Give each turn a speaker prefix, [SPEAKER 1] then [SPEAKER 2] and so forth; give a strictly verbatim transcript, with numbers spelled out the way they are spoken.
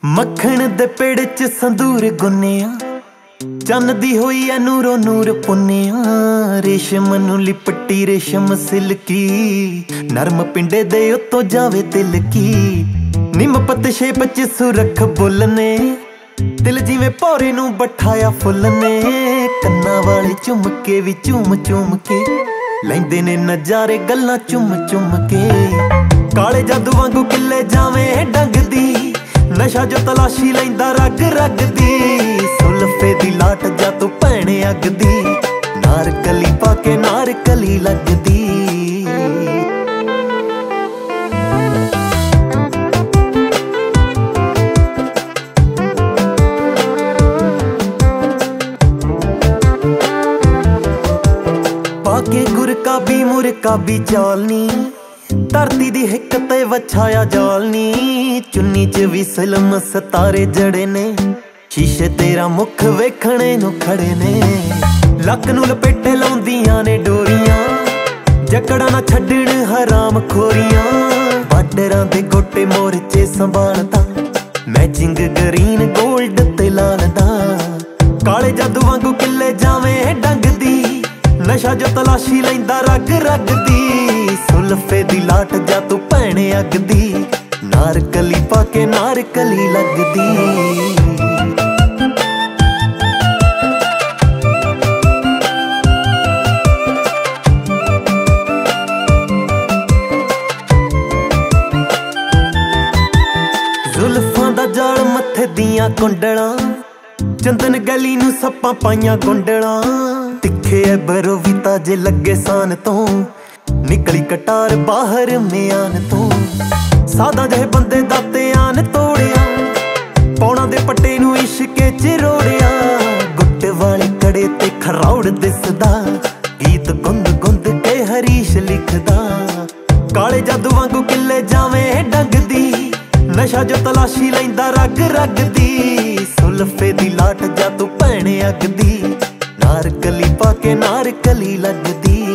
[SPEAKER 1] ਮੱਖਣ ਦੇ ਪੇੜ ਚ ਸੰਦੂਰ ਗੁੰਨਿਆ, ਚੰਨ ਦੀ ਹੋਈ ਐ ਨੂਰੋ ਨੂਰ ਪੁੰਨਿਆ। ਰੇਸ਼ਮ ਨੂੰ ਲਿਪਟੀ ਰੇਸ਼ਮ ਸਿਲਕੀ, ਨਰਮ ਪਿੰਡੇ ਦੇ ਉੱਤੋਂ ਜਾਵੇ ਤਿਲਕੀ। ਨਿੰਮ ਪੱਤ ਸ਼ੇਪ ਚ ਸੁਰਖ ਬੁੱਲ ਨੇ, ਦਿਲ ਜਿਵੇਂ ਭੌਰੇ ਨੂੰ ਬਠਾਇਆ ਫੁੱਲ ਨੇ। ਕੰਨਾਂ ਵਾਲੇ ਝੁਮਕੇ ਵੀ ਝੂਮ ਝੂਮ ਕੇ ਲੈਂਦੇ ਨੇ ਨਜ਼ਾਰੇ ਗੱਲਾਂ ਚੁੰਮ ਚੁੰਮ ਕੇ। ਕਾਲੇ ਜਾਦੂ ਵਾਂਗੂ ਕਿੱਲੇ ਜਾਵੇਂ ਡੰਗਦੀ, ਨਸ਼ਾ ਜੋ ਤਲਾਸ਼ੀ ਲੈਂਦਾ ਰਗ ਰਗ ਦੀ। ਸੁਲਫੇ ਦੀ ਲਾਟ ਜਾ ਤੂੰ ਭੈਣੇ ਅੱਗ ਦੀ, ਨਾਰ ਕਲੀ ਪਾ ਕੇ ਨਾਰ ਕਲੀ ਲੱਗਦੀ। ਪਾ ਕੇ ਗੁਰਕਾਬੀ ਮੁਰਕਾਬੀ ਚਾਲਨੀ, ਧਰਤੀ ਦੀ ਹਿੱਕ ਤੇ ਵਛਾਇਆ ਜਾਲਨੀ। ਚੁੰਨੀ ਚ ਵੀ ਸਿਲਮ ਸਤਾਰੇ ਜੜੇ ਨੇ, ਸ਼ੀਸ਼ੇ ਤੇਰਾ ਮੁਖ ਵੇਖਣੇ ਨੂੰ ਖੜੇ ਨੇ। ਲੱਕ ਨੂੰ ਲਪੇਟੇ ਲਾਉਂਦੀਆਂ ਨੇ ਡੋਰੀਆਂ, ਜਕੜਾ ਨਾ ਛੱਡਣ ਹਰਾਮ ਖੋਰੀਆਂ। ਬਾਰਡਰਾਂ ਦੇ ਗੋਟੇ ਮੋਰਚੇ ਸੰਭਾਲਦਾ, ਮੈਚਿੰਗ ਗਰੀਨ ਗੋਲਡ ਤੇ ਲਾਲ ਦਾ। ਕਾਲੇ ਜਾਦੂ ਵਾਂਗੂ ਕਿੱਲੇ ਜਾਵੇਂ ਡੰਗਦੀ, ਨਸ਼ਾ ਜੋ ਤਲਾਸ਼ੀ ਲੈਂਦਾ ਰਗ ਰਗ ਦੀ। ਸੁਲਫੇ ਦੀ ਲਾਟ ਜਾ ਤੂੰ ਭੈਣੇ ਅੱਗ ਦੀ, ਨਾਰ ਕਲੀ ਪਾ ਕੇ ਨਾਰ ਕਲੀ ਲੱਗਦੀ। ਜ਼ੁਲਫਾਂ ਦਾ ਜਾਲ ਮੱਥੇ ਦੀਆਂ ਕੁੰਡਲਾਂ, ਚੰਦਨ ਗਲੀ ਨੂੰ ਸੱਪਾਂ ਪਾਈਆਂ ਗੁੰਡਲਾਂ। ਤਿੱਖੇ ਐ ਬਰੋ ਵੀ ਤਾਜੇ ਲੱਗੇ ਸਾਨ ਤੋਂ, ਨਿਕਲੀ ਕਟਾਰ ਬਾਹਰ ਮਿਆਨ ਤੋਂ। ਸਾਦਾ ਜਿਹੇ ਬੰਦੇ ਦਾ ਧਿਆਨ ਤੋੜਿਆ, ਪੌਣਾ ਦੇ ਪੱਟੇ ਨੂੰ ਇਸ਼ਕੇ ਚ ਰੋੜਿਆ। ਗੁੱਟ ਵਾਲੇ ਕੜੇ ਤੇ ਖਰੌੜ ਦਿਸਦਾ, ਗੀਤ ਗੁੰਦ ਗੁੰਦ ਕੇ ਹਰੀਸ਼ ਲਿਖਦਾ। ਕਾਲੇ ਜਾਦੂ ਵਾਂਗੂ ਕਿੱਲੇ ਜਾਵੇਂ ਡੰਗਦੀ, ਨਸ਼ਾ ਜੋ ਤਲਾਸ਼ੀ ਲੈਂਦਾ ਰਗ ਰਗ ਦੀ। ਸੁਲਫੇ ਦੀ ਲਾਟ ਜਾ ਤੂੰ ਭੈਣੇ ਅੱਗ ਦੀ, ਨਾਰ ਕਲੀ ਪਾ ਕੇ ਨਾਰ ਕਲੀ ਲੱਗਦੀ।